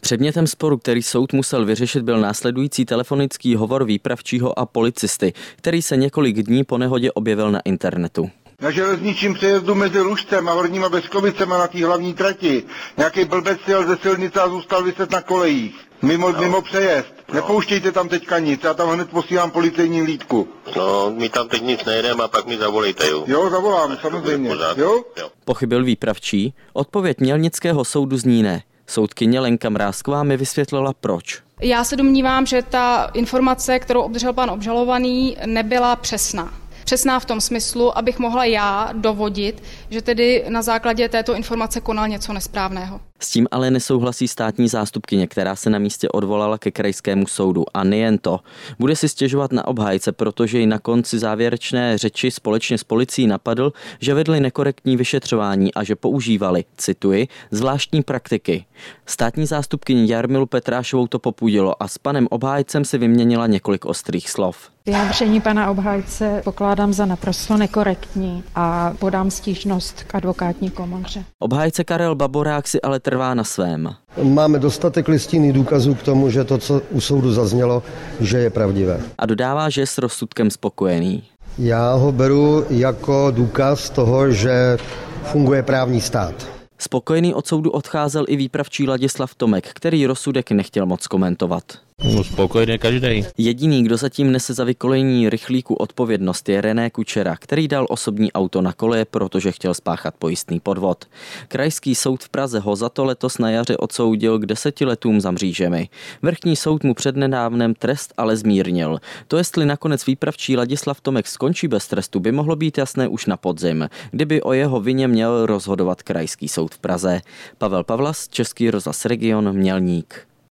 Předmětem sporu, který soud musel vyřešit, byl následující telefonický hovor výpravčího a policisty, který se několik dní po nehodě objevil na internetu. Na železničním přejezdu mezi Lužcem a Horníma Beškovicema na té hlavní trati nějaký blbec jel ze silnice a zůstal viset na kolejích. Mimo přejezd. Nepouštějte tam teďka nic, já tam hned posílám policejní hlídku. No, my tam teď nic nejedeme a pak mi zavolejte, jo? Jo, zavolám, samozřejmě. Jo? Pochybil výpravčí? Odpověď Mělnického soudu zní ne. Soudkyně Lenka Mrázková mi vysvětlila proč. Já se domnívám, že ta informace, kterou obdržel pan obžalovaný, nebyla přesná. Přesná v tom smyslu, abych mohla já dovodit, že tedy na základě této informace konal něco nesprávného. S tím ale nesouhlasí státní zástupkyně, která se na místě odvolala ke krajskému soudu. A nejen to. Bude si stěžovat na obhájce, protože ji na konci závěrečné řeči společně s policií napadl, že vedli nekorektní vyšetřování a že používali, cituji, zvláštní praktiky. Státní zástupkyni Jarmilu Petrášovou to popudilo a s panem obhájcem si vyměnila několik ostrých slov. Vyjádření pana obhájce pokládám za naprosto nekorektní a podám stížnost k advokátní komoře. Obhájce Karel Baborák si ale trvá na svém. Máme dostatek listinných důkazů k tomu, že to, co u soudu zaznělo, že je pravdivé. A dodává, že je s rozsudkem spokojený. Já ho beru jako důkaz toho, že funguje právní stát. Spokojený od soudu odcházel i výpravčí Ladislav Tomek, který rozsudek nechtěl moc komentovat. No, spokojený každý. Jediný, kdo zatím nese za vykolejení rychlíku odpovědnost, je René Kučera, který dal osobní auto na koleje, protože chtěl spáchat pojistný podvod. Krajský soud v Praze ho za to letos na jaře odsoudil k 10 letům za mřížemi. Vrchní soud mu přednedávnem trest ale zmírnil. To, jestli nakonec výpravčí Ladislav Tomek skončí bez trestu, by mohlo být jasné už na podzim, kdyby o jeho vině měl rozhodovat Krajský soud v Praze. Pavel Pavlas, Český rozhlas Region, Mělník.